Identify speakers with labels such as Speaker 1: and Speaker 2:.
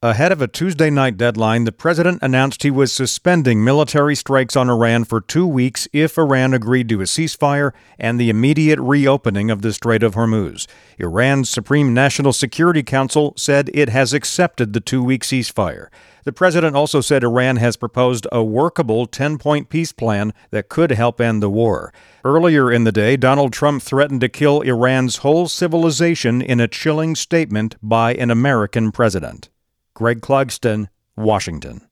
Speaker 1: Ahead of a Tuesday night deadline, the president announced he was suspending military strikes on Iran for 2 weeks if Iran agreed to a ceasefire and the immediate reopening of the Strait of Hormuz. Iran's Supreme National Security Council said it has accepted the 2-week ceasefire. The president also said Iran has proposed a workable 10-point peace plan that could help end the war. Earlier in the day, Donald Trump threatened to kill Iran's whole civilization in a chilling statement by an American president. Greg Clugston, Washington.